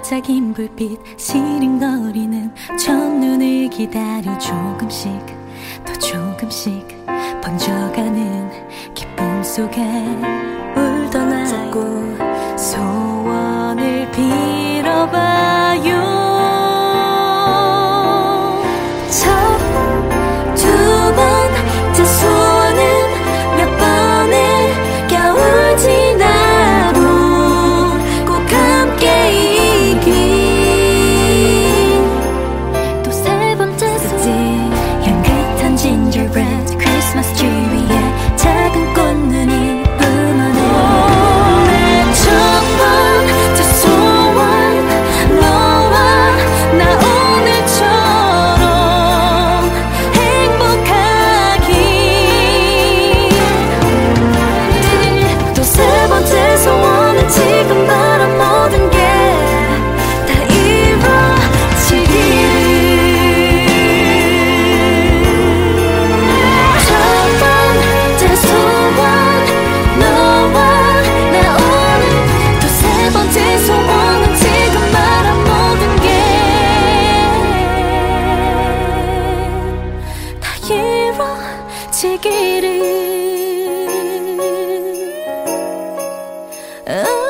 반짝인 불빛 시린거리는 첫눈을 기다려 조금씩 또 조금씩 번져가는 기쁨 속에 울던 자꾸 소원을 빌어봐요. 크리스마스 트리 위에 작은 꽃눈이 뿜어내 내 첫 번째 소원 너와 나 오늘처럼 행복하길. 또 세 번째 소원은 지금 바란 모든 게 다 이루어지길. 이루어지기를